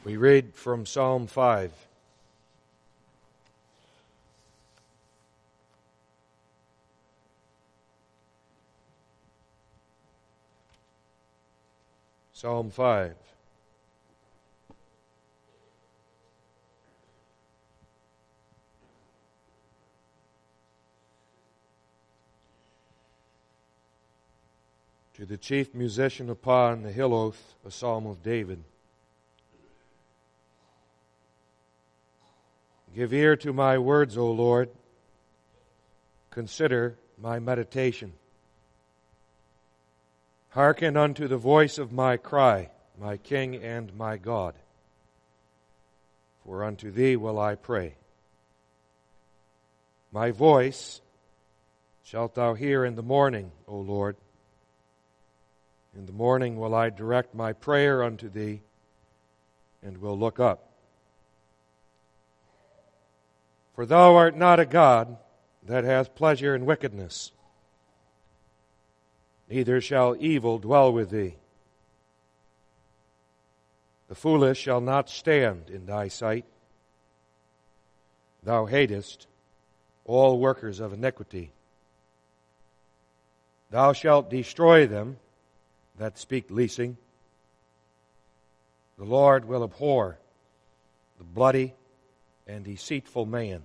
We read from Psalm 5. Psalm 5. To the chief musician upon the hill oath, a psalm of David. Give ear to my words, O Lord. Consider my meditation. Hearken unto the voice of my cry, my King and my God. For unto thee will I pray. My voice shalt thou hear in the morning, O Lord. In the morning will I direct my prayer unto thee, and will look up. For thou art not a God that hath pleasure in wickedness, neither shall evil dwell with thee. The foolish shall not stand in thy sight. Thou hatest all workers of iniquity. Thou shalt destroy them that speak leasing. The Lord will abhor the bloody and deceitful man.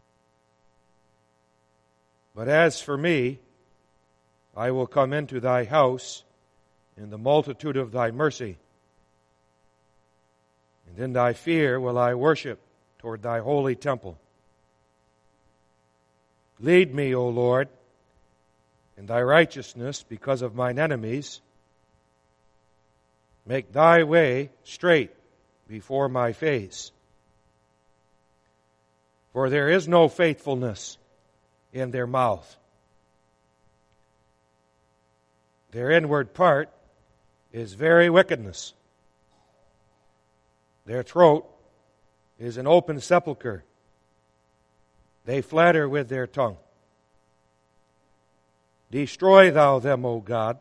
But as for me, I will come into thy house in the multitude of thy mercy, and in thy fear will I worship toward thy holy temple. Lead me, O Lord, in thy righteousness because of mine enemies. Make thy way straight before my face. For there is no faithfulness in their mouth. Their inward part is very wickedness. Their throat is an open sepulchre. They flatter with their tongue. Destroy thou them, O God.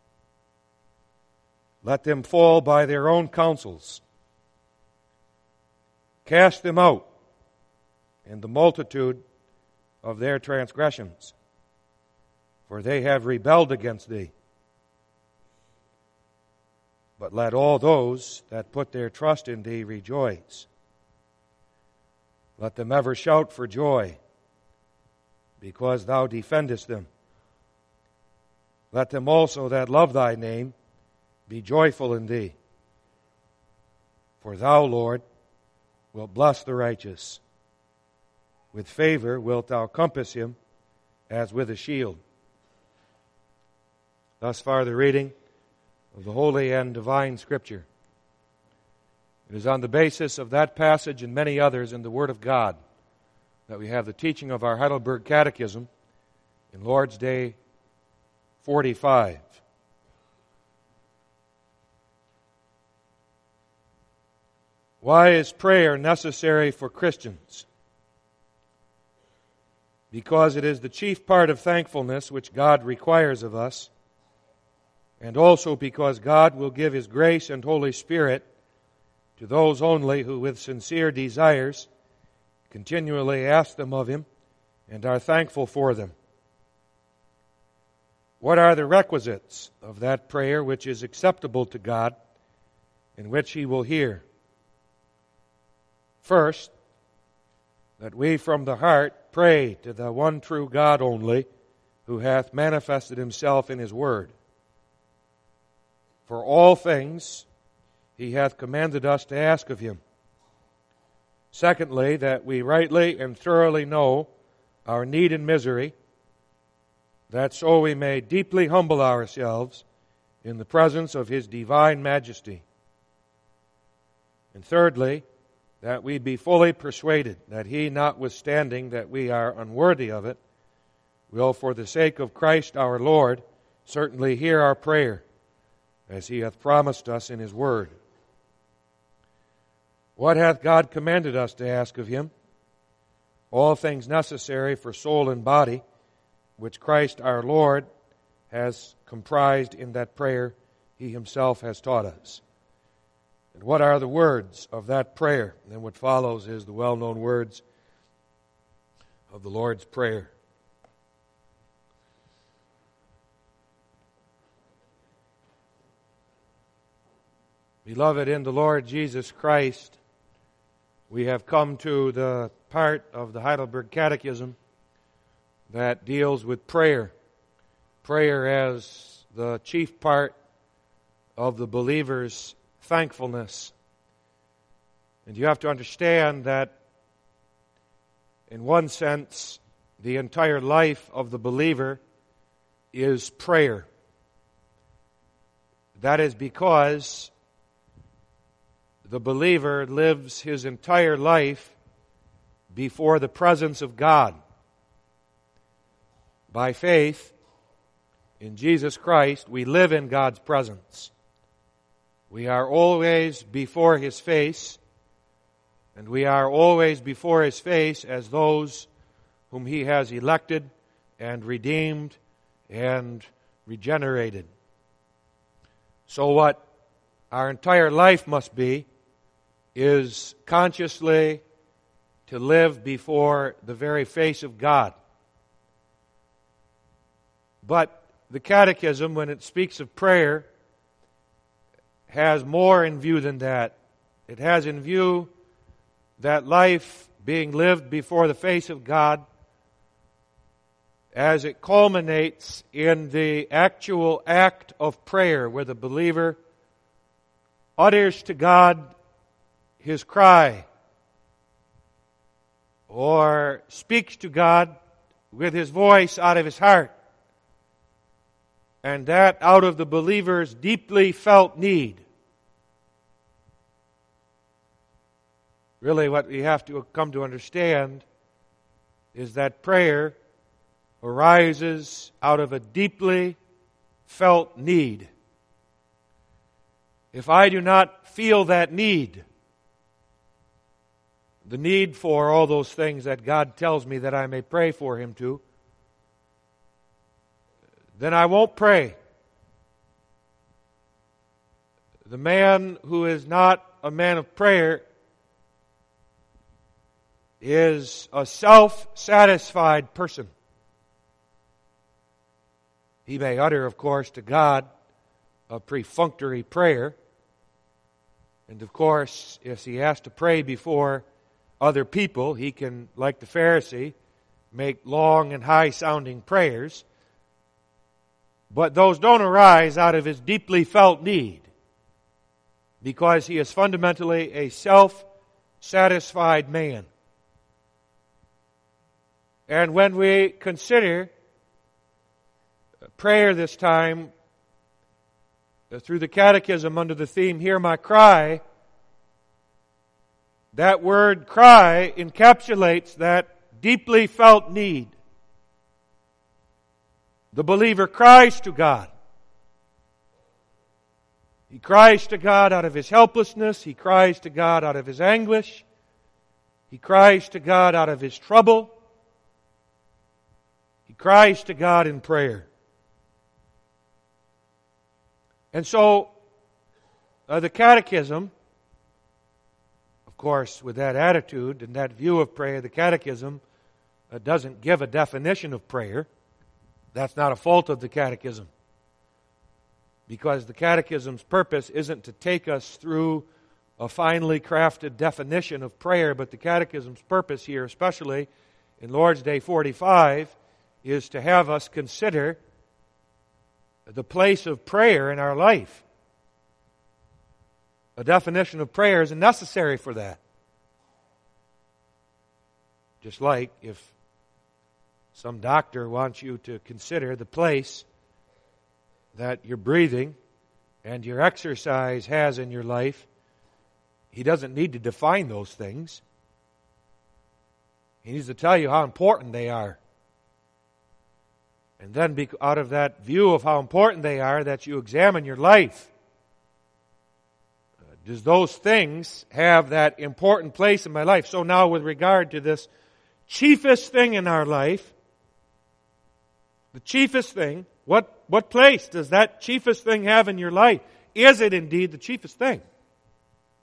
Let them fall by their own counsels. Cast them out in the multitude of their transgressions, for they have rebelled against thee. But let all those that put their trust in thee rejoice. Let them ever shout for joy, because thou defendest them. Let them also that love thy name be joyful in thee. For thou, Lord, wilt bless the righteous. With favor wilt thou compass him as with a shield. Thus far the reading of the Holy and Divine Scripture. It is on the basis of that passage and many others in the Word of God that we have the teaching of our Heidelberg Catechism in Lord's Day 45. Why is prayer necessary for Christians? Because it is the chief part of thankfulness which God requires of us, and also because God will give His grace and Holy Spirit to those only who with sincere desires continually ask them of Him and are thankful for them. What are the requisites of that prayer which is acceptable to God and which He will hear? First, that we from the heart pray to the one true God only, who hath manifested Himself in His Word. For all things He hath commanded us to ask of Him. Secondly, that we rightly and thoroughly know our need and misery, that so we may deeply humble ourselves in the presence of His divine majesty. And thirdly, that we be fully persuaded that He, notwithstanding that we are unworthy of it, will, for the sake of Christ our Lord, certainly hear our prayer, as He hath promised us in His Word. What hath God commanded us to ask of Him? All things necessary for soul and body, which Christ our Lord has comprised in that prayer He Himself has taught us. And what are the words of that prayer? And what follows is the well-known words of the Lord's Prayer. Beloved in the Lord Jesus Christ, we have come to the part of the Heidelberg Catechism that deals with prayer. Prayer as the chief part of the believer's thankfulness. And you have to understand that, in one sense, the entire life of the believer is prayer. That is because the believer lives his entire life before the presence of God. By faith in Jesus Christ, we live in God's presence. We are always before His face, and we are always before His face as those whom He has elected and redeemed and regenerated. So what our entire life must be is consciously to live before the very face of God. But the Catechism, when it speaks of prayer, has more in view than that. It has in view that life being lived before the face of God as it culminates in the actual act of prayer, where the believer utters to God his cry, or speaks to God with his voice out of his heart, and that out of the believer's deeply felt need. Really, what we have to come to understand is that prayer arises out of a deeply felt need. If I do not feel that need, the need for all those things that God tells me that I may pray for Him to, then I won't pray. The man who is not a man of prayer is a self-satisfied person. He may utter, of course, to God a perfunctory prayer. And of course, if he has to pray before other people, he can, like the Pharisee, make long and high-sounding prayers. But those don't arise out of his deeply felt need, because he is fundamentally a self-satisfied man. And when we consider prayer this time through the Catechism under the theme, Hear My Cry, that word cry encapsulates that deeply felt need. The believer cries to God. He cries to God out of his helplessness. He cries to God out of his anguish. He cries to God out of his trouble. He cries to God in prayer. And so, the Catechism, of course, with that attitude and that view of prayer, the Catechism doesn't give a definition of prayer. That's not a fault of the Catechism, because the Catechism's purpose isn't to take us through a finely crafted definition of prayer, but the Catechism's purpose here, especially in Lord's Day 45, is to have us consider the place of prayer in our life. A definition of prayer is necessary for that. Just like if some doctor wants you to consider the place that your breathing and your exercise has in your life, he doesn't need to define those things. He needs to tell you how important they are. And then out of that view of how important they are, that you examine your life. Does those things have that important place in my life? So now with regard to this chiefest thing in our life, the chiefest thing, what place does that chiefest thing have in your life? Is it indeed the chiefest thing?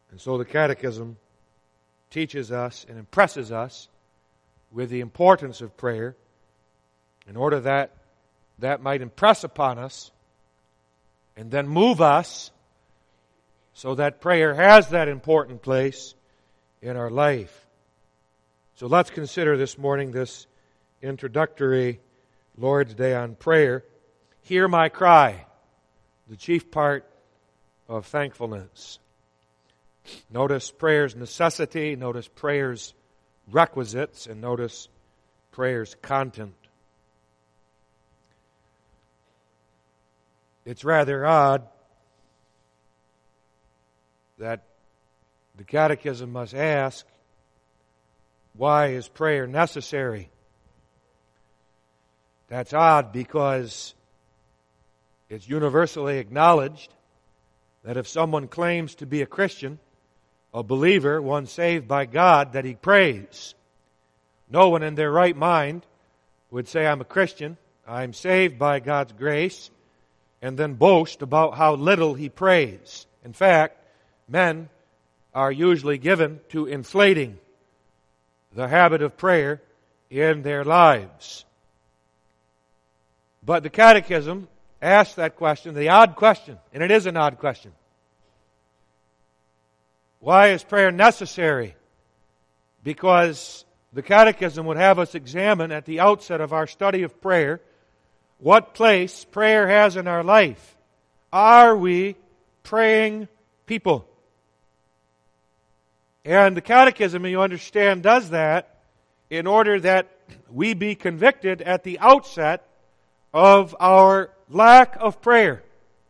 And so the Catechism teaches us and impresses us with the importance of prayer in order that that might impress upon us and then move us so that prayer has that important place in our life. So let's consider this morning this introductory Lord's Day on prayer. Hear my cry, the chief part of thankfulness. Notice prayer's necessity, notice prayer's requisites, and notice prayer's content. It's rather odd that the Catechism must ask, why is prayer necessary? That's odd because it's universally acknowledged that if someone claims to be a Christian, a believer, one saved by God, that he prays. No one in their right mind would say, I'm a Christian, I'm saved by God's grace, and then boast about how little he prays. In fact, men are usually given to inflating the habit of prayer in their lives. But the Catechism asks that question, the odd question, and it is an odd question. Why is prayer necessary? Because the Catechism would have us examine at the outset of our study of prayer what place prayer has in our life. Are we praying people? And the Catechism, you understand, does that in order that we be convicted at the outset of our lack of prayer.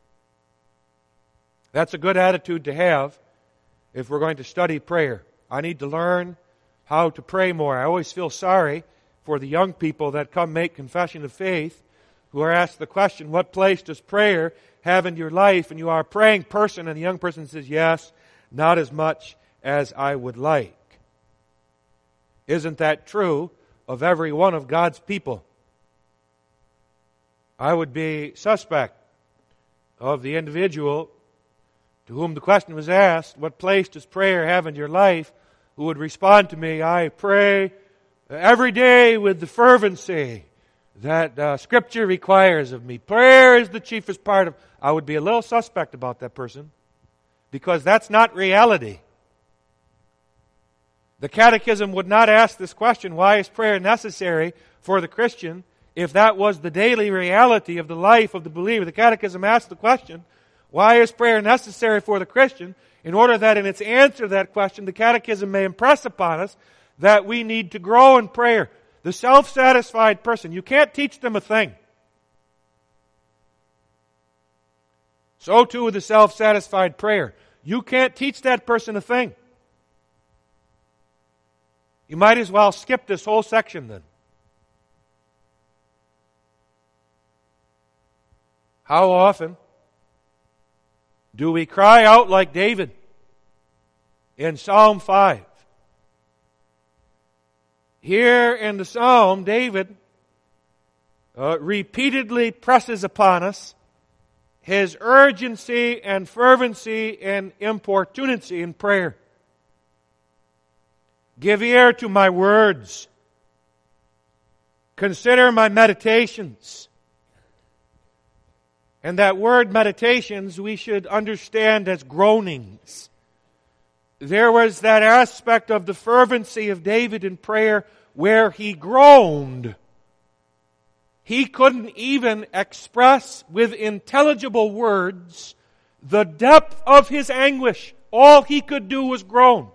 That's a good attitude to have if we're going to study prayer. I need to learn how to pray more. I always feel sorry for the young people that come make confession of faith who are asked the question, what place does prayer have in your life? And you are a praying person, and the young person says, yes, not as much as I would like. Isn't that true of every one of God's people? I would be suspect of the individual to whom the question was asked, what place does prayer have in your life, who would respond to me, I pray every day with the fervency that Scripture requires of me. Prayer is the chiefest part of... I would be a little suspect about that person, because that's not reality. The Catechism would not ask this question, why is prayer necessary for the Christian, if that was the daily reality of the life of the believer. The Catechism asks the question, why is prayer necessary for the Christian, in order that in its answer to that question, the Catechism may impress upon us that we need to grow in prayer. The self-satisfied person, you can't teach them a thing. So too with the self-satisfied prayer. You can't teach that person a thing. You might as well skip this whole section then. How often do we cry out like David in Psalm 5? Here in the Psalm, David repeatedly presses upon us his urgency and fervency and importunity in prayer. Give ear to my words. Consider my meditations. And that word meditations we should understand as groanings. There was that aspect of the fervency of David in prayer where he groaned. He couldn't even express with intelligible words the depth of his anguish. All he could do was groan.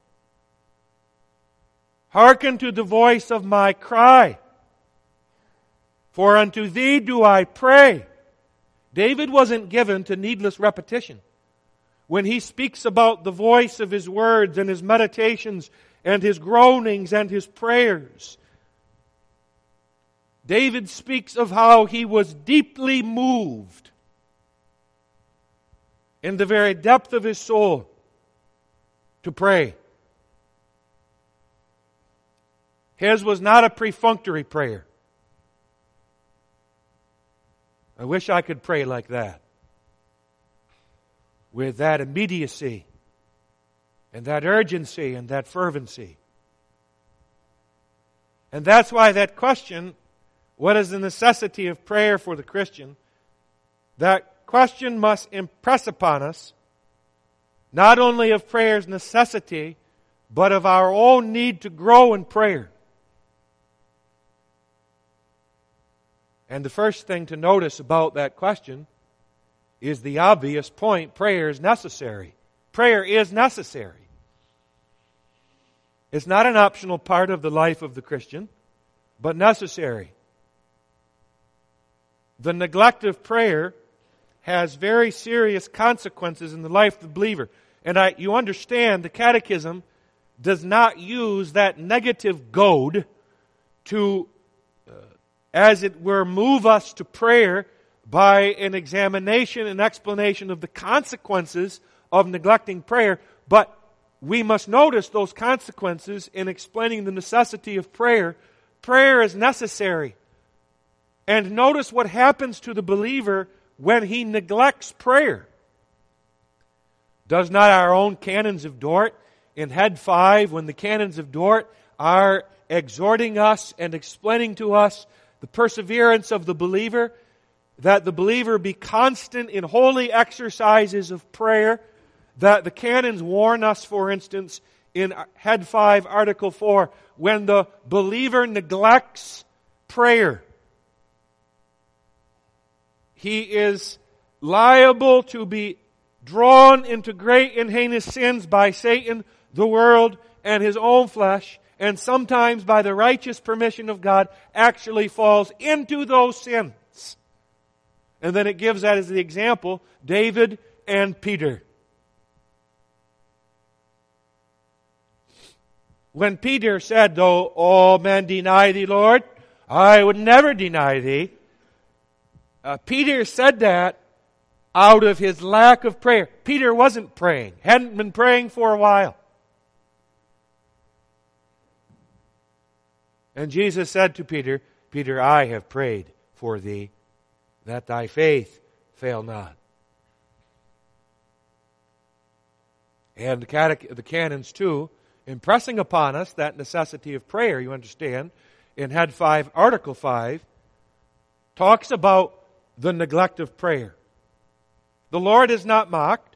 Hearken to the voice of my cry, for unto thee do I pray. David wasn't given to needless repetition. When he speaks about the voice of his words and his meditations and his groanings and his prayers, David speaks of how he was deeply moved in the very depth of his soul to pray. His was not a perfunctory prayer. I wish I could pray like that, with that immediacy and that urgency and that fervency. And that's why that question, what is the necessity of prayer for the Christian? That question must impress upon us not only of prayer's necessity, but of our own need to grow in prayer. And the first thing to notice about that question is the obvious point: prayer is necessary. Prayer is necessary. It's not an optional part of the life of the Christian, but necessary. The neglect of prayer has very serious consequences in the life of the believer. And you understand, the Catechism does not use that negative goad to, as it were, move us to prayer by an examination and explanation of the consequences of neglecting prayer. But we must notice those consequences in explaining the necessity of prayer. Prayer is necessary. And notice what happens to the believer when he neglects prayer. Does not our own canons of Dort in Head 5, when the canons of Dort are exhorting us and explaining to us the perseverance of the believer, that the believer be constant in holy exercises of prayer, that the canons warn us, for instance, in Head 5, Article 4, when the believer neglects prayer, he is liable to be drawn into great and heinous sins by Satan, the world, and his own flesh, and sometimes by the righteous permission of God actually falls into those sins. And then it gives that as the example, David and Peter. When Peter said, though all men deny thee, Lord, I would never deny thee. Peter said that out of his lack of prayer. Peter wasn't praying, hadn't been praying for a while. And Jesus said to Peter, Peter, I have prayed for thee, that thy faith fail not. And the canons too, impressing upon us that necessity of prayer, you understand, in Head 5, Article 5, talks about the neglect of prayer. The Lord is not mocked.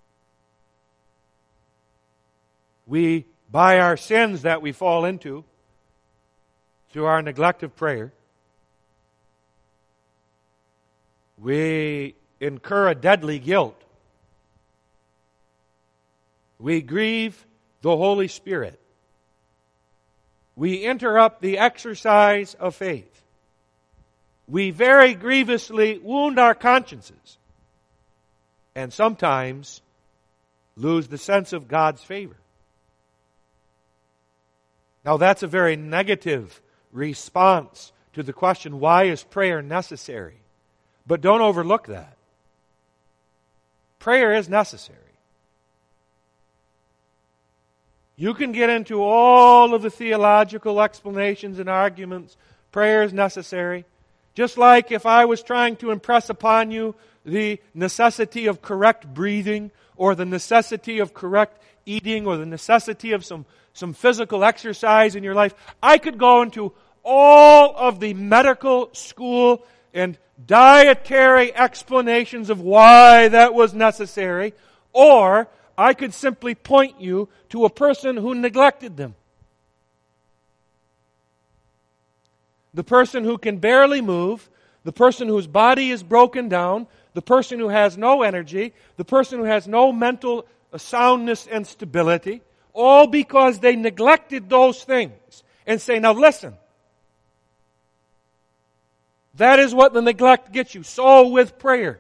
We, by our sins that we fall into, through our neglect of prayer, we incur a deadly guilt. We grieve the Holy Spirit. We interrupt the exercise of faith. We very grievously wound our consciences, and sometimes lose the sense of God's favor. Now that's a very negative response to the question, why is prayer necessary? But don't overlook that. Prayer is necessary. You can get into all of the theological explanations and arguments. Prayer is necessary. Just like if I was trying to impress upon you the necessity of correct breathing, or the necessity of correct eating, or the necessity of some physical exercise in your life, I could go into all of the medical school and dietary explanations of why that was necessary, or I could simply point you to a person who neglected them. The person who can barely move, the person whose body is broken down, the person who has no energy, the person who has no mental soundness and stability, all because they neglected those things. And say, now listen, that is what the neglect gets you. So with prayer.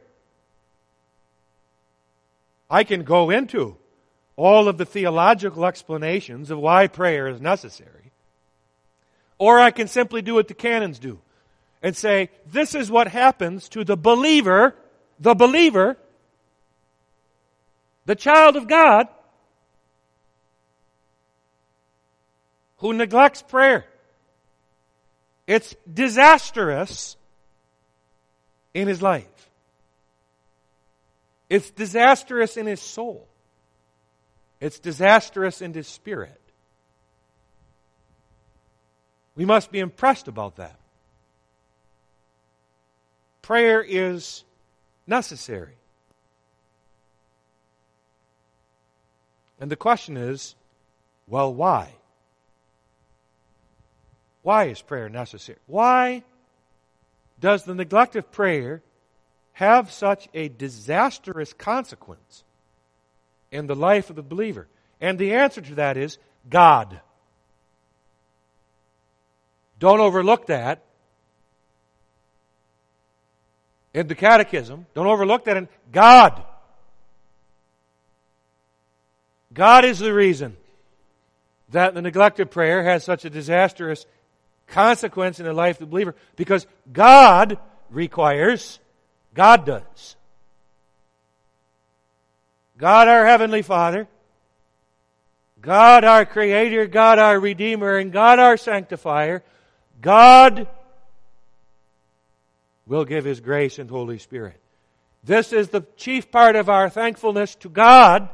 I can go into all of the theological explanations of why prayer is necessary. Or I can simply do what the canons do and say, this is what happens to the believer, the child of God, who neglects prayer. It's disastrous in his life. It's disastrous in his soul. It's disastrous in His spirit. We must be impressed about that. Prayer is necessary. And the question is, well, why? Why is prayer necessary? Why does the neglect of prayer have such a disastrous consequence in the life of the believer? And the answer to that is God. Don't overlook that in the Catechism. Don't overlook that in God. God is the reason that the neglect of prayer has such a disastrous consequence in the life of the believer, because God requires, God does. God our Heavenly Father, God our Creator, God our Redeemer, and God our Sanctifier, God will give His grace and Holy Spirit. This is the chief part of our thankfulness to God.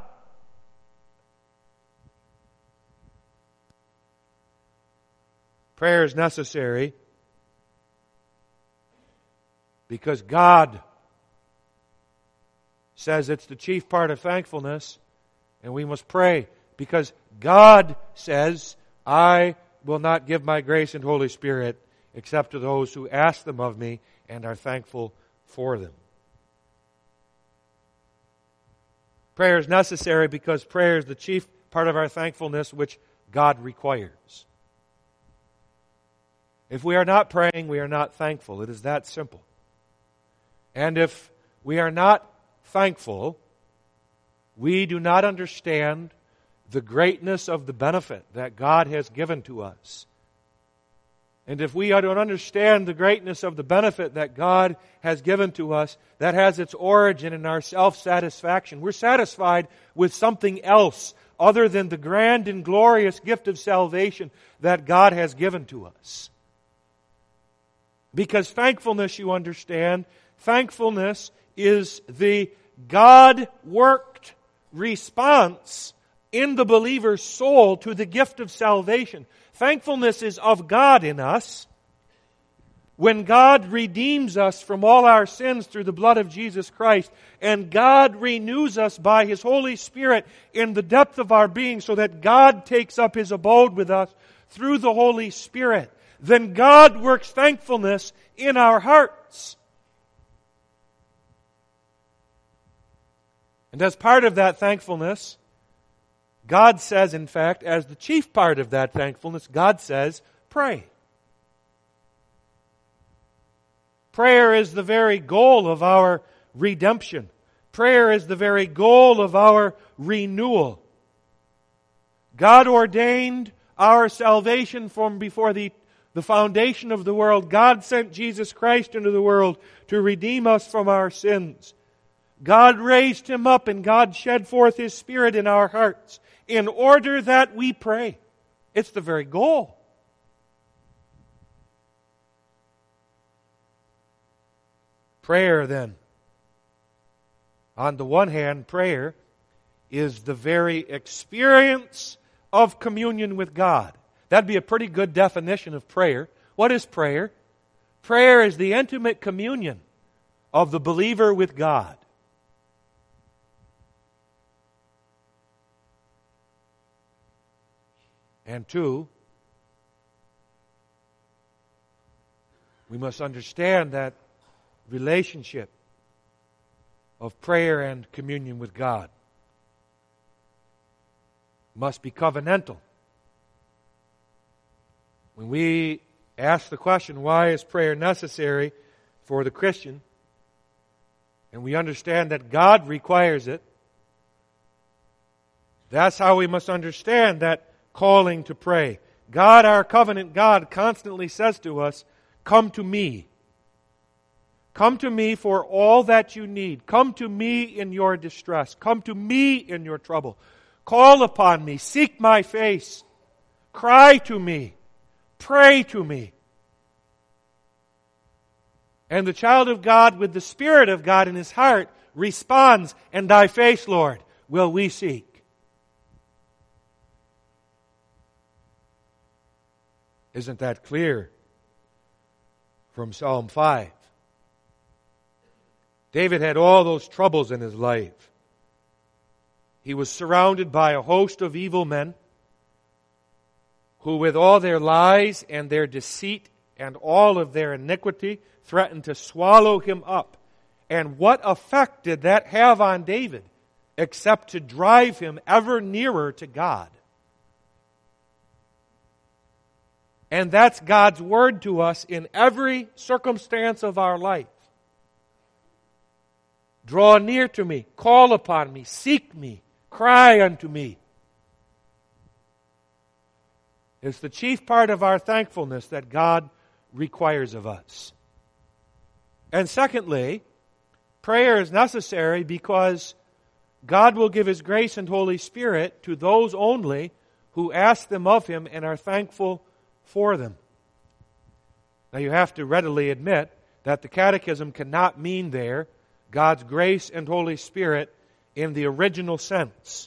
Prayer is necessary because God says it's the chief part of thankfulness, and we must pray because God says, I will not give my grace and Holy Spirit except to those who ask them of me and are thankful for them. Prayer is necessary because prayer is the chief part of our thankfulness which God requires. If we are not praying, we are not thankful. It is that simple. And if we are not thankful, we do not understand the greatness of the benefit that God has given to us. And if we don't understand the greatness of the benefit that God has given to us, that has its origin in our self-satisfaction. We're satisfied with something else other than the grand and glorious gift of salvation that God has given to us. Because thankfulness, you understand, thankfulness is the God-worked response in the believer's soul to the gift of salvation. Thankfulness is of God in us. When God redeems us from all our sins through the blood of Jesus Christ, and God renews us by His Holy Spirit in the depth of our being so that God takes up His abode with us through the Holy Spirit, then God works thankfulness in our hearts. And as part of that thankfulness, God says, in fact, as the chief part of that thankfulness, God says, pray. Prayer is the very goal of our redemption. Prayer is the very goal of our renewal. God ordained our salvation from before the foundation of the world. God sent Jesus Christ into the world to redeem us from our sins. God raised Him up and God shed forth His Spirit in our hearts in order that we pray. It's the very goal. Prayer, then, on the one hand, prayer is the very experience of communion with God. That'd be a pretty good definition of prayer. What is prayer? Prayer is the intimate communion of the believer with God. And two, we must understand that relationship of prayer and communion with God must be covenantal. When we ask the question, why is prayer necessary for the Christian? And we understand that God requires it. That's how we must understand that calling to pray. God, our covenant God, constantly says to us, come to me. Come to me for all that you need. Come to me in your distress. Come to me in your trouble. Call upon me. Seek my face. Cry to me. Pray to me. And the child of God with the Spirit of God in his heart responds, and thy face, Lord, will we seek. Isn't that clear from Psalm 5? David had all those troubles in his life. He was surrounded by a host of evil men who with all their lies and their deceit and all of their iniquity threatened to swallow him up. And what effect did that have on David except to drive him ever nearer to God? And that's God's word to us in every circumstance of our life. Draw near to me, call upon me, seek me, cry unto me. It's the chief part of our thankfulness that God requires of us. And secondly, prayer is necessary because God will give His grace and Holy Spirit to those only who ask them of Him and are thankful for them. Now you have to readily admit that the Catechism cannot mean there God's grace and Holy Spirit in the original sense.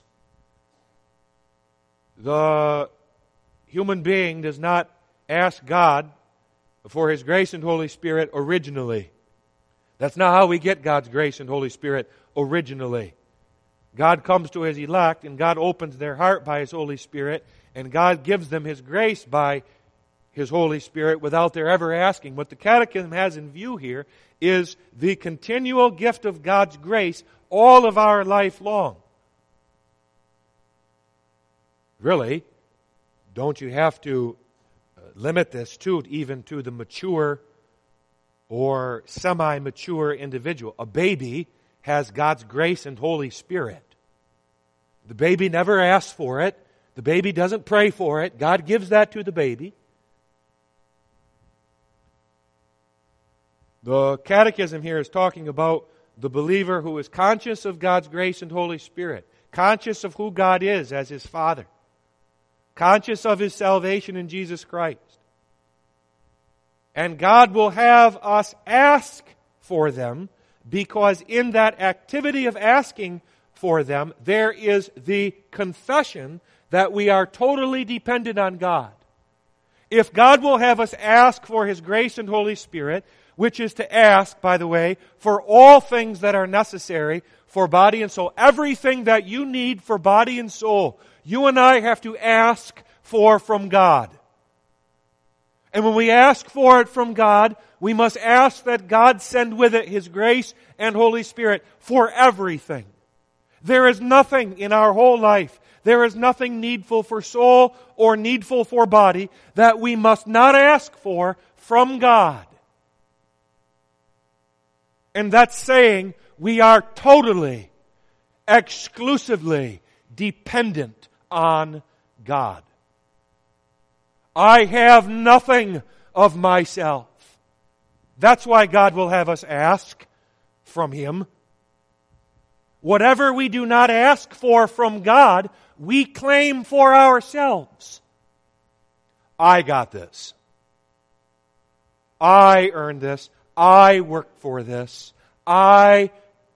The human being does not ask God for His grace and Holy Spirit originally. That's not how we get God's grace and Holy Spirit originally. God comes to His elect and God opens their heart by His Holy Spirit and God gives them His grace by His Holy Spirit without their ever asking. What the Catechism has in view here is the continual gift of God's grace all of our life long. Really, don't you have to limit this even to the mature or semi-mature individual? A baby has God's grace and Holy Spirit. The baby never asks for it. The baby doesn't pray for it. God gives that to the baby. The Catechism here is talking about the believer who is conscious of God's grace and Holy Spirit, conscious of who God is as his Father, conscious of His salvation in Jesus Christ. And God will have us ask for them because in that activity of asking for them, there is the confession that we are totally dependent on God. If God will have us ask for His grace and Holy Spirit, which is to ask, by the way, for all things that are necessary for body and soul, everything that you need for body and soul, you and I have to ask for from God. And when we ask for it from God, we must ask that God send with it His grace and Holy Spirit for everything. There is nothing in our whole life, there is nothing needful for soul or needful for body that we must not ask for from God. And that's saying we are totally, exclusively dependent on God. I have nothing of myself. That's why God will have us ask from Him. Whatever we do not ask for from God, we claim for ourselves. I got this. I earned this. I worked for this. I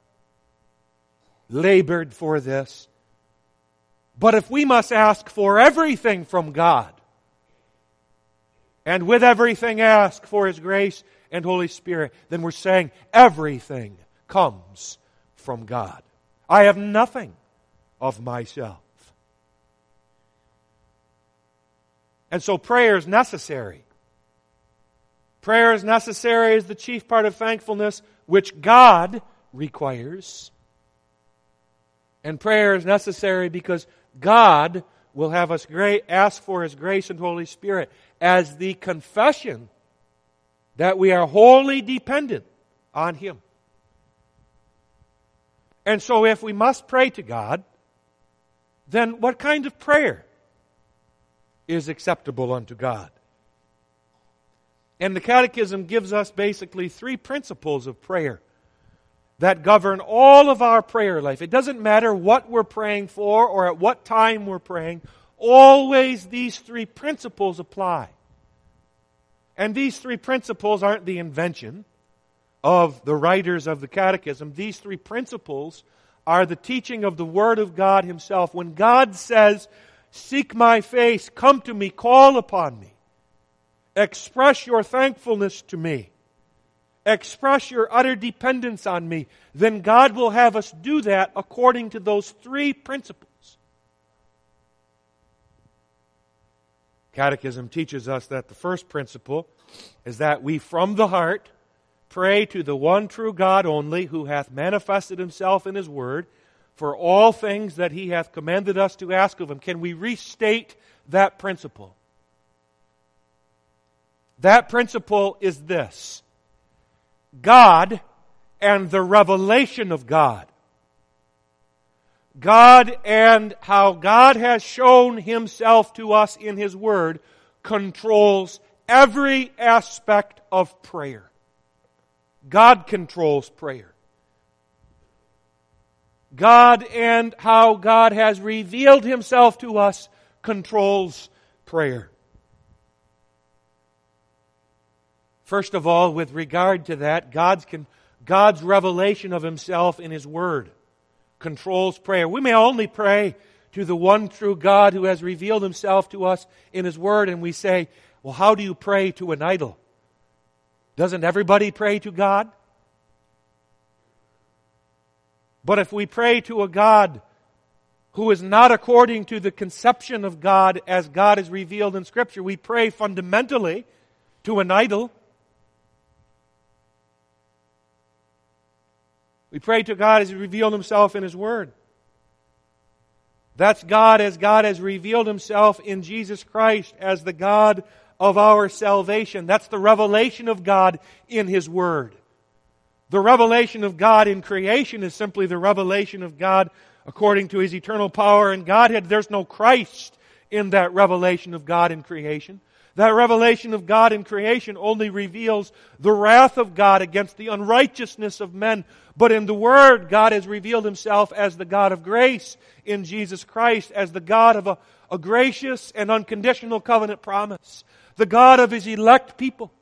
labored for this. But if we must ask for everything from God, and with everything ask for His grace and Holy Spirit, then we're saying everything comes from God. I have nothing of myself. And so prayer is necessary. Prayer is necessary as the chief part of thankfulness, which God requires. And prayer is necessary because God will have us ask for His grace and Holy Spirit as the confession that we are wholly dependent on Him. And so if we must pray to God, then what kind of prayer is acceptable unto God? And the Catechism gives us basically 3 principles of prayer that govern all of our prayer life. It doesn't matter what we're praying for or at what time we're praying. Always these 3 principles apply. And these 3 principles aren't the invention of the writers of the Catechism. These 3 principles are the teaching of the Word of God Himself. When God says, "Seek my face, come to me, call upon me," express your thankfulness to me, express your utter dependence on me, then God will have us do that according to those three principles. Catechism teaches us that the first principle is that we from the heart pray to the one true God only, who hath manifested himself in his word, for all things that he hath commanded us to ask of him. Can we restate that principle? That principle is this: God and the revelation of God. God and how God has shown himself to us in his word controls every aspect of prayer. God controls prayer. God and how God has revealed himself to us controls prayer. First of all, with regard to that, God's revelation of himself in his word controls prayer. We may only pray to the one true God who has revealed himself to us in his word, and we say, well, how do you pray to an idol? Doesn't everybody pray to God? But if we pray to a God who is not according to the conception of God as God is revealed in Scripture, we pray fundamentally to an idol. We pray to God as He revealed Himself in His Word. That's God as God has revealed Himself in Jesus Christ as the God of our salvation. That's the revelation of God in His Word. The revelation of God in creation is simply the revelation of God according to His eternal power and Godhead. There's no Christ in that revelation of God in creation. That revelation of God in creation only reveals the wrath of God against the unrighteousness of men. But in the Word, God has revealed Himself as the God of grace in Jesus Christ, as the God of a gracious and unconditional covenant promise, the God of His elect people.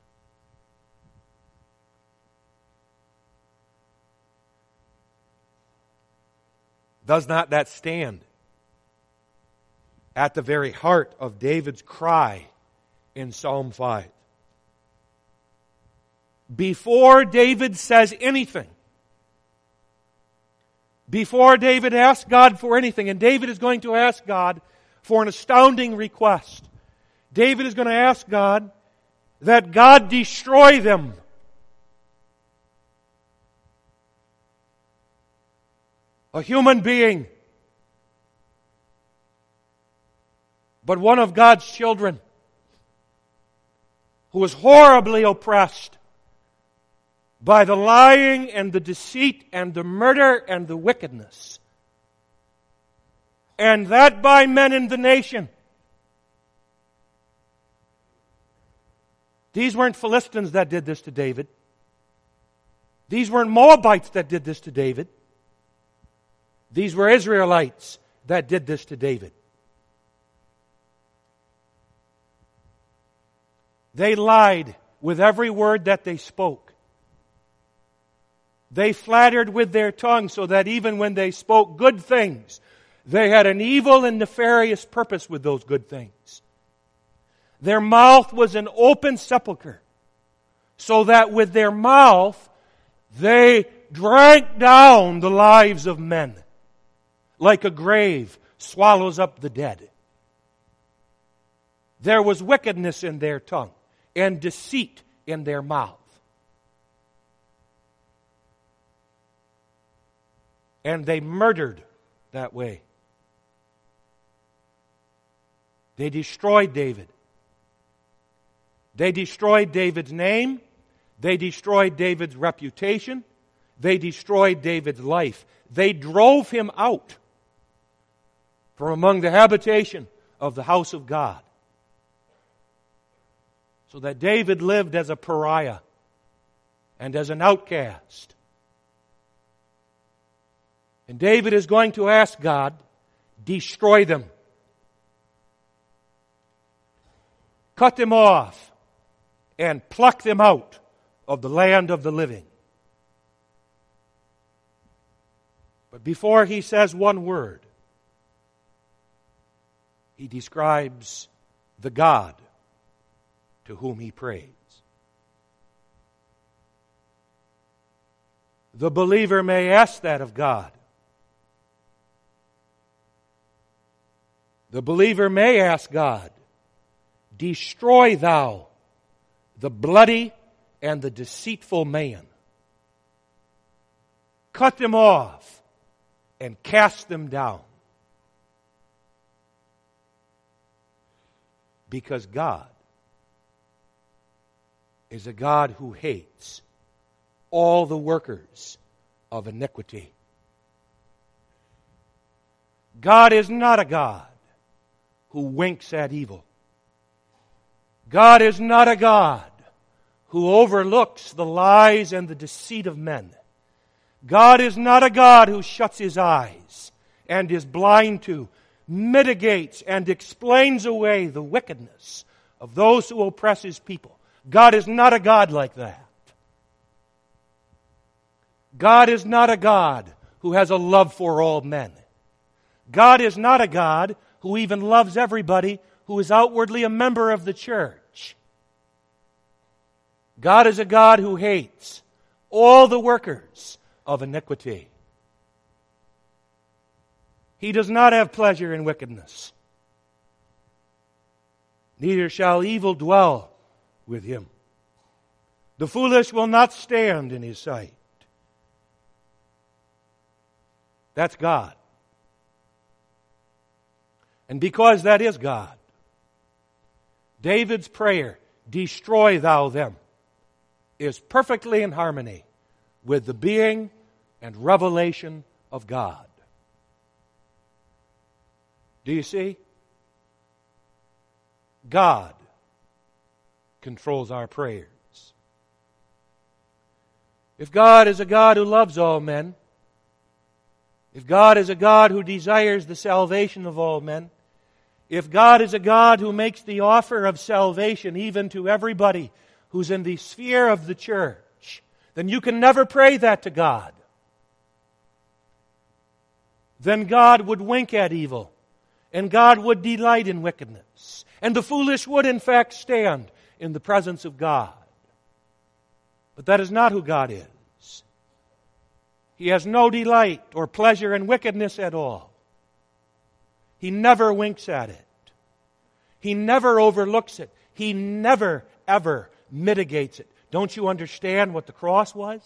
Does not that stand at the very heart of David's cry in Psalm 5? Before David says anything, before David asks God for anything, and David is going to ask God for an astounding request. David is going to ask God that God destroy them. A human being, but one of God's children, who was horribly oppressed by the lying and the deceit and the murder and the wickedness. And that by men in the nation. These weren't Philistines that did this to David. These weren't Moabites that did this to David. These were Israelites that did this to David. They lied with every word that they spoke. They flattered with their tongue so that even when they spoke good things, they had an evil and nefarious purpose with those good things. Their mouth was an open sepulcher, so that with their mouth they drank down the lives of men, like a grave swallows up the dead. There was wickedness in their tongue and deceit in their mouth. And they murdered that way. They destroyed David. They destroyed David's name. They destroyed David's reputation. They destroyed David's life. They drove him out from among the habitation of the house of God, so that David lived as a pariah and as an outcast. And David is going to ask God, destroy them. Cut them off and pluck them out of the land of the living. But before he says one word, he describes the God to whom he prays. The believer may ask that of God. The believer may ask God, destroy thou the bloody and the deceitful man. Cut them off and cast them down. Because God is a God who hates all the workers of iniquity. God is not a God who winks at evil. God is not a God who overlooks the lies and the deceit of men. God is not a God who shuts his eyes and is blind to, mitigates, and explains away the wickedness of those who oppress his people. God is not a God like that. God is not a God who has a love for all men. God is not a God who even loves everybody who is outwardly a member of the church. God is a God who hates all the workers of iniquity. He does not have pleasure in wickedness. Neither shall evil dwell with him. The foolish will not stand in his sight. That's God. And because that is God, David's prayer, destroy thou them, is perfectly in harmony with the being and revelation of God. Do you see? God controls our prayers. If God is a God who loves all men, if God is a God who desires the salvation of all men, if God is a God who makes the offer of salvation even to everybody who's in the sphere of the church, then you can never pray that to God. Then God would wink at evil, and God would delight in wickedness, and the foolish would in fact stand in the presence of God. But that is not who God is. He has no delight or pleasure in wickedness at all. He never winks at it. He never overlooks it. He never, ever mitigates it. Don't you understand what the cross was?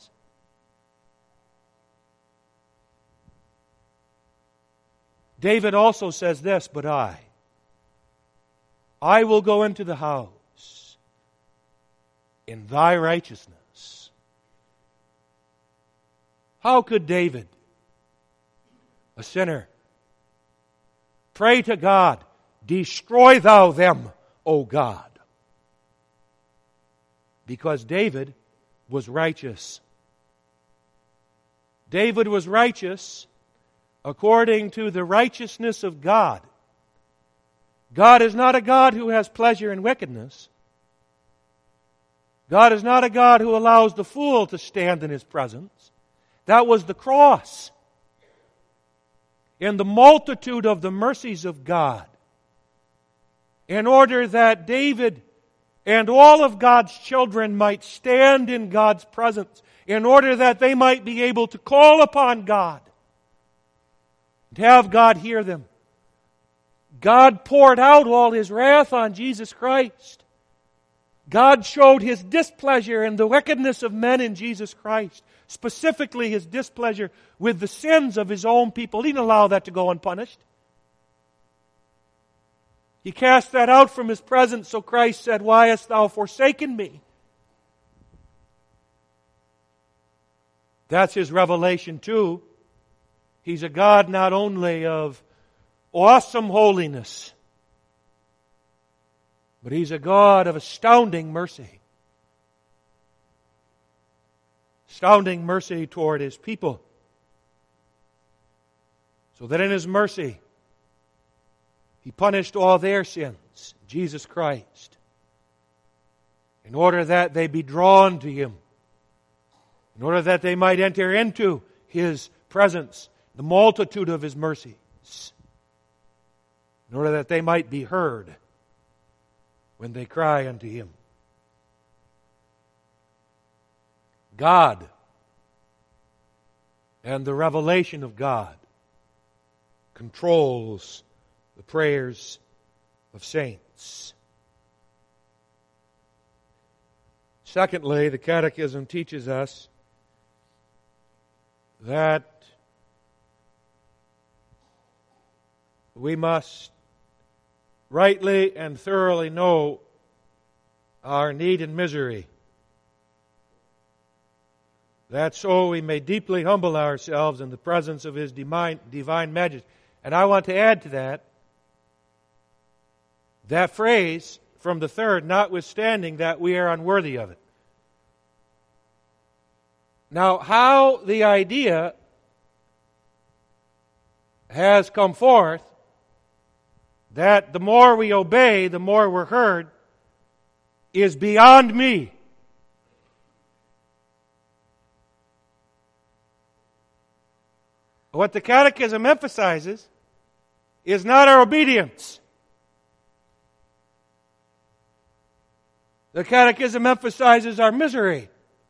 David also says this, but I will go into the house in thy righteousness. How could David, a sinner, pray to God, destroy thou them, O God? Because David was righteous. David was righteous according to the righteousness of God. God is not a God who has pleasure in wickedness. God is not a God who allows the fool to stand in His presence. That was the cross. In the multitude of the mercies of God, in order that David and all of God's children might stand in God's presence, in order that they might be able to call upon God and have God hear them. God poured out all His wrath on Jesus Christ. God showed His displeasure in the wickedness of men in Jesus Christ. Specifically His displeasure with the sins of His own people. He didn't allow that to go unpunished. He cast that out from His presence, so Christ said, why hast thou forsaken me? That's His revelation too. He's a God not only of awesome holiness, but He's a God of astounding mercy. Astounding mercy toward His people. So that in His mercy, He punished all their sins, Jesus Christ, in order that they be drawn to Him, in order that they might enter into His presence, the multitude of His mercies, in order that they might be heard when they cry unto Him. God and the revelation of God controls the prayers of saints. Secondly, the Catechism teaches us that we must rightly and thoroughly know our need and misery, that so we may deeply humble ourselves in the presence of His divine majesty. And I want to add to that phrase from the third, notwithstanding that we are unworthy of it. Now, how the idea has come forth that the more we obey, the more we're heard, is beyond me. What the Catechism emphasizes is not our obedience. The Catechism emphasizes our misery.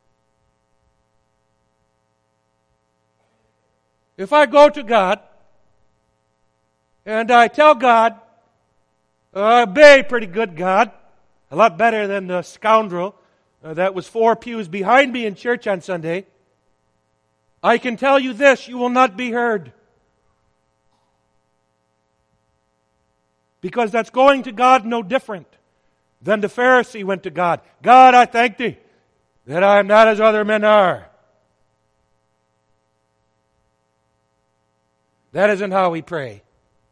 If I go to God and I tell God, I obey pretty good, God, a lot better than the scoundrel that was 4 pews behind me in church on Sunday, I can tell you this, you will not be heard. Because that's going to God no different than the Pharisee went to God. God, I thank Thee that I am not as other men are. That isn't how we pray.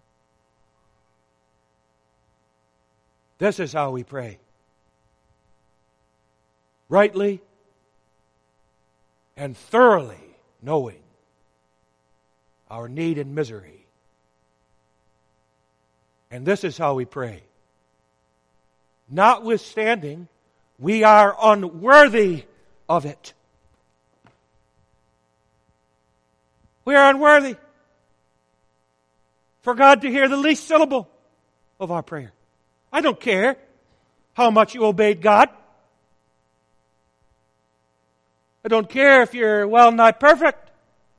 This is how we pray. Rightly and thoroughly knowing our need and misery. And this is how we pray. Notwithstanding, we are unworthy of it. We are unworthy for God to hear the least syllable of our prayer. I don't care how much you obeyed God. I don't care if you're well nigh perfect,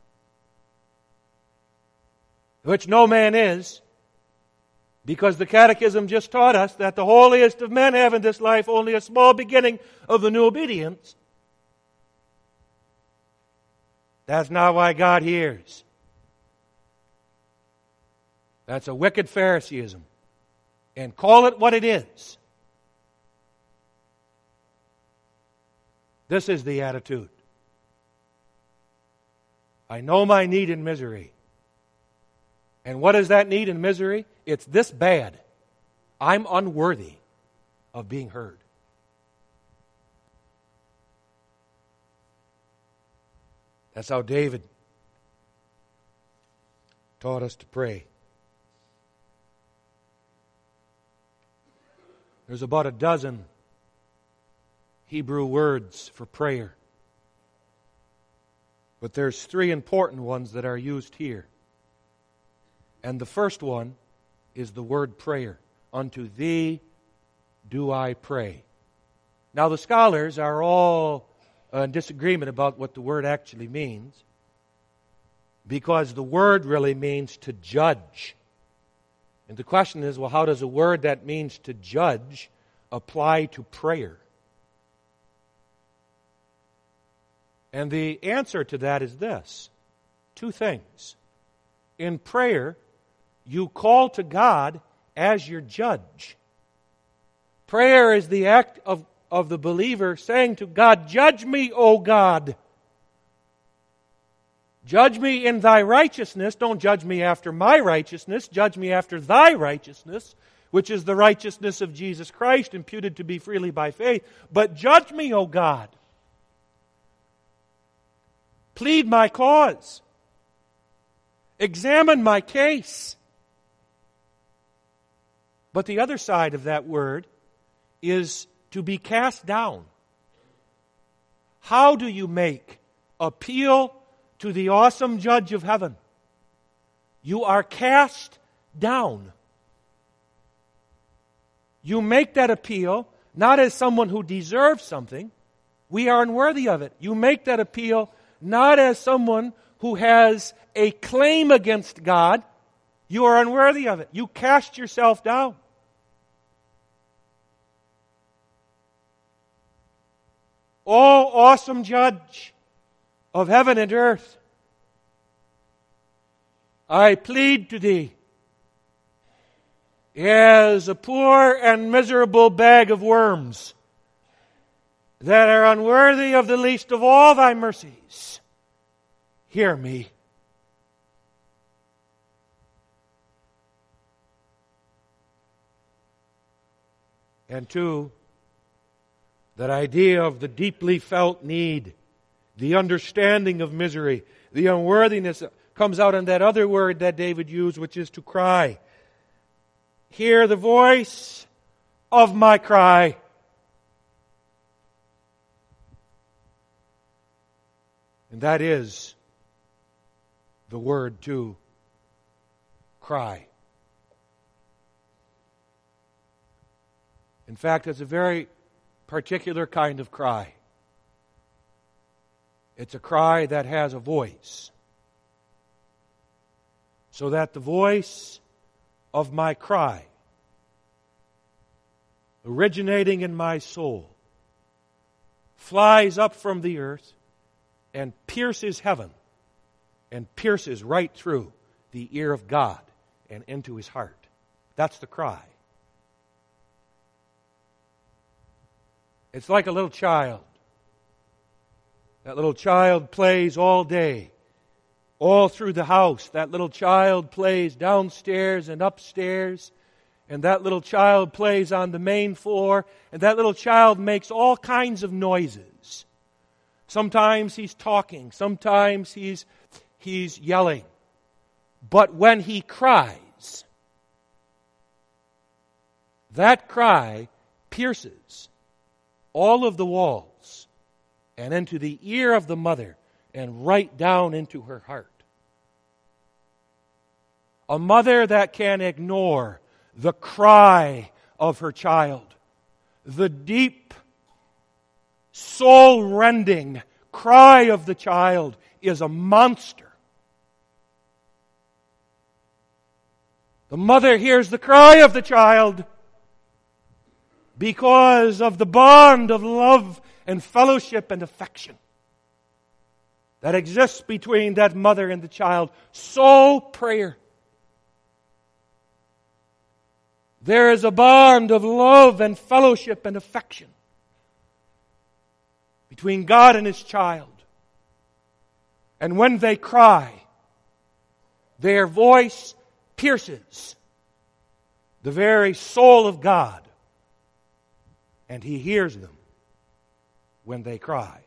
which no man is, because the Catechism just taught us that the holiest of men have in this life only a small beginning of the new obedience. That's not why God hears. That's a wicked Phariseeism. And call it what it is. This is the attitude. I know my need and misery. And what is that need and misery? It's this bad. I'm unworthy of being heard. That's how David taught us to pray. There's about a dozen Hebrew words for prayer. But there's 3 important ones that are used here. And the first one is the word prayer. Unto Thee do I pray. Now the scholars are all in disagreement about what the word actually means, because the word really means to judge. And the question is, well, how does a word that means to judge apply to prayer? And the answer to that is this. 2 things. In prayer, you call to God as your judge. Prayer is the act of the believer saying to God, judge me, O God. Judge me in Thy righteousness. Don't judge me after my righteousness. Judge me after Thy righteousness, which is the righteousness of Jesus Christ, imputed to be freely by faith. But judge me, O God. Plead my cause. Examine my case. But the other side of that word is to be cast down. How do you make appeal to the awesome judge of heaven? You are cast down. You make that appeal not as someone who deserves something, We are unworthy of it. You make that appeal not as someone who has a claim against God. You are unworthy of it. You cast yourself down. O awesome judge of heaven and earth, I plead to thee as a poor and miserable bag of worms that are unworthy of the least of all thy mercies. Hear me. And two, that idea of the deeply felt need, the understanding of misery, the unworthiness comes out in that other word that David used, which is to cry. Hear the voice of my cry. And that is the word to cry. In fact, it's a very particular kind of cry. It's a cry that has a voice. So that the voice of my cry, originating in my soul, flies up from the earth and pierces heaven and pierces right through the ear of God and into his heart. That's the cry. It's like a little child. That little child plays all day, all through the house. That little child plays downstairs and upstairs. And that little child plays on the main floor. And that little child makes all kinds of noises. Sometimes he's talking. Sometimes he's yelling. But when he cries, that cry pierces all of the walls and into the ear of the mother and right down into her heart. A mother that can ignore the cry of her child, the deep, soul-rending cry of the child, is a monster. The mother hears the cry of the child because of the bond of love and fellowship and affection that exists between that mother and the child. So prayer. There is a bond of love and fellowship and affection between God and His child. And when they cry, their voice pierces the very soul of God. And He hears them when they cry.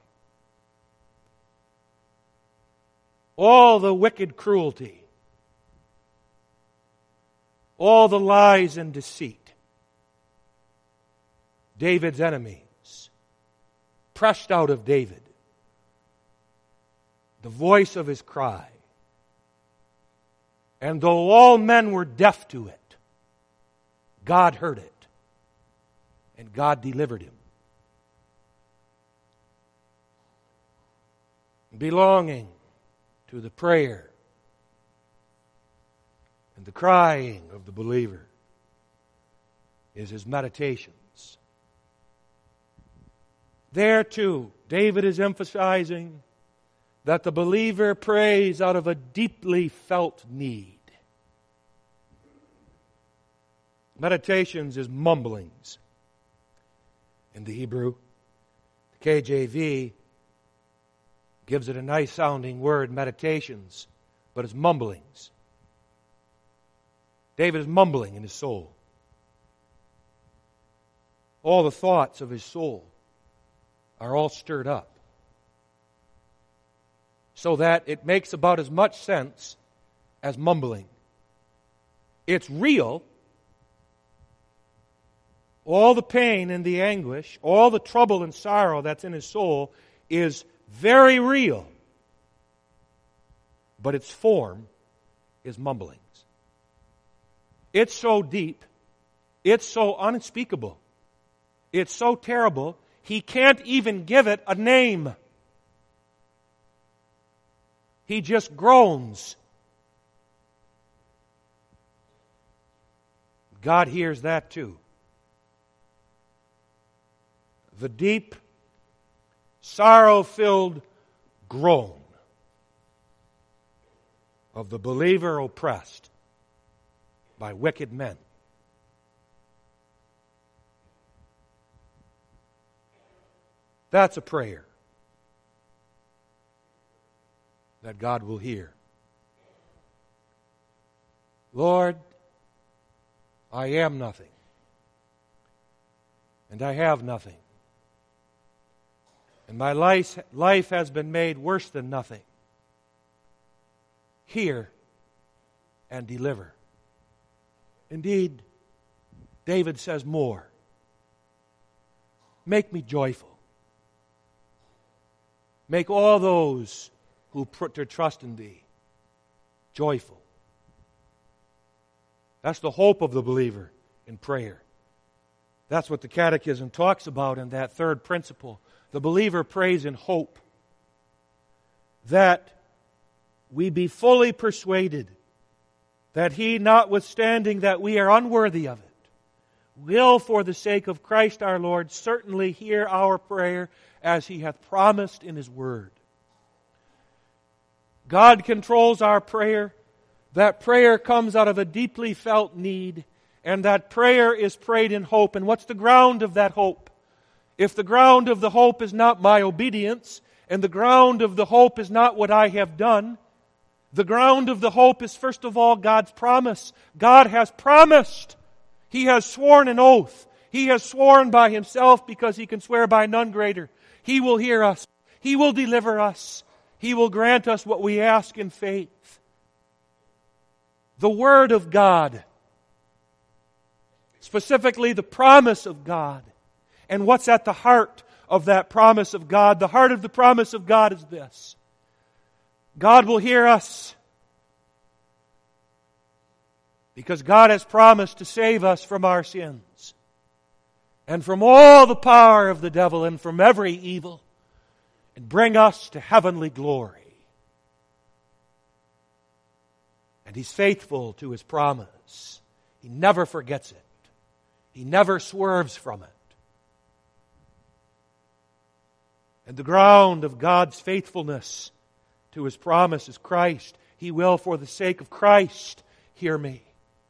All the wicked cruelty, all the lies and deceit, David's enemies pressed out of David the voice of his cry. And though all men were deaf to it, God heard it. And God delivered him. Belonging to the prayer and the crying of the believer is his meditations. There too, David is emphasizing that the believer prays out of a deeply felt need. Meditations is mumblings. In the Hebrew, the KJV gives it a nice sounding word, meditations, but it's mumblings. David is mumbling in his soul. All the thoughts of his soul are all stirred up, so that it makes about as much sense as mumbling. It's real. All the pain and the anguish, all the trouble and sorrow that's in his soul is very real. But its form is mumblings. It's so deep, it's so unspeakable, it's so terrible, He can't even give it a name. He just groans. God hears that too. The deep, sorrow-filled groan of the believer oppressed by wicked men. That's a prayer that God will hear. Lord, I am nothing, and I have nothing, and my life has been made worse than nothing. Hear and deliver. Indeed, David says more. Make me joyful. Make all those who put their trust in Thee joyful. That's the hope of the believer in prayer. That's what the Catechism talks about in that third principle. The believer prays in hope that we be fully persuaded that He, notwithstanding that we are unworthy of it, will, for the sake of Christ our Lord, certainly hear our prayer as He hath promised in His Word. God controls our prayer. That prayer comes out of a deeply felt need, and that prayer is prayed in hope. And what's the ground of that hope? If the ground of the hope is not my obedience, and the ground of the hope is not what I have done, the ground of the hope is first of all God's promise. God has promised. He has sworn an oath. He has sworn by Himself because He can swear by none greater. He will hear us. He will deliver us. He will grant us what we ask in faith. The Word of God, specifically the promise of God. And what's at the heart of that promise of God? The heart of the promise of God is this: God will hear us because God has promised to save us from our sins and from all the power of the devil and from every evil and bring us to heavenly glory. And He's faithful to His promise. He never forgets it. He never swerves from it. And the ground of God's faithfulness to His promise is Christ. He will, for the sake of Christ, hear me.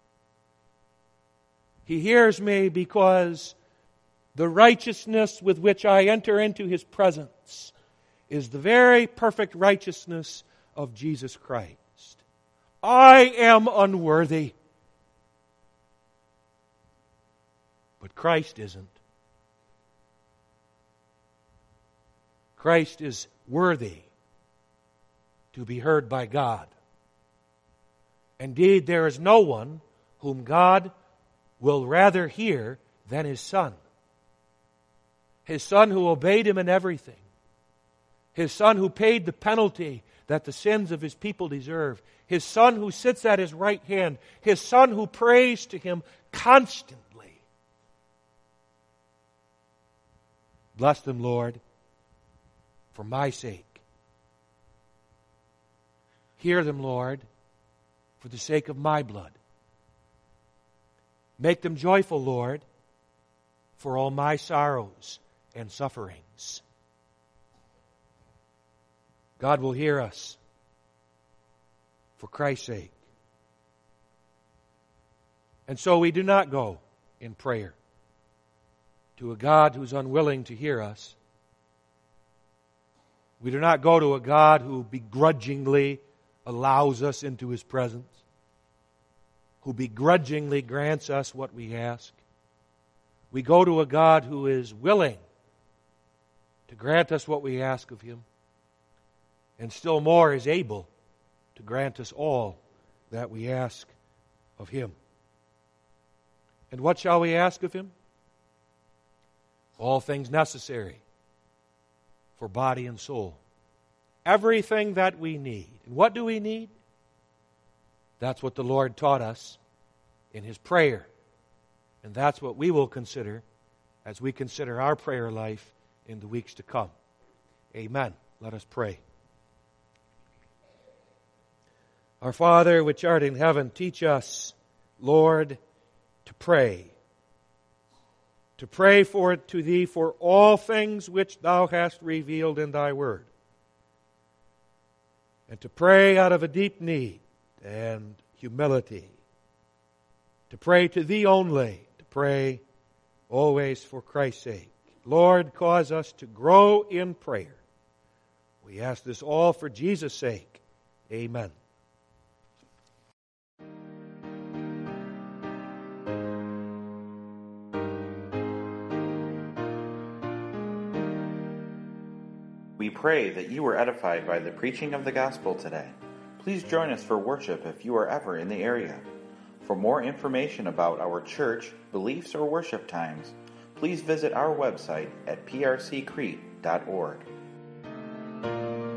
He hears me because the righteousness with which I enter into His presence is the very perfect righteousness of Jesus Christ. I am unworthy, but Christ isn't. Christ is worthy to be heard by God. Indeed, there is no one whom God will rather hear than His Son. His Son who obeyed Him in everything. His Son who paid the penalty that the sins of His people deserve. His Son who sits at His right hand. His Son who prays to Him constantly. Bless them, Lord, for my sake. Hear them, Lord, for the sake of my blood. Make them joyful, Lord, for all my sorrows and sufferings. God will hear us for Christ's sake. And so we do not go in prayer to a God who's unwilling to hear us. We do not go to a God who begrudgingly allows us into His presence, who begrudgingly grants us what we ask. We go to a God who is willing to grant us what we ask of Him, and still more is able to grant us all that we ask of Him. And what shall we ask of Him? All things necessary for body and soul. Everything that we need. And what do we need? That's what the Lord taught us in His prayer. And that's what we will consider as we consider our prayer life in the weeks to come. Amen. Let us pray. Our Father, which art in heaven, teach us, Lord, to pray. To pray to Thee for all things which Thou hast revealed in Thy Word. And to pray out of a deep need and humility. To pray to Thee only. To pray always for Christ's sake. Lord, cause us to grow in prayer. We ask this all for Jesus' sake. Amen. We pray that you were edified by the preaching of the gospel today. Please join us for worship if you are ever in the area. For more information about our church, beliefs, or worship times, please visit our website at prccrete.org.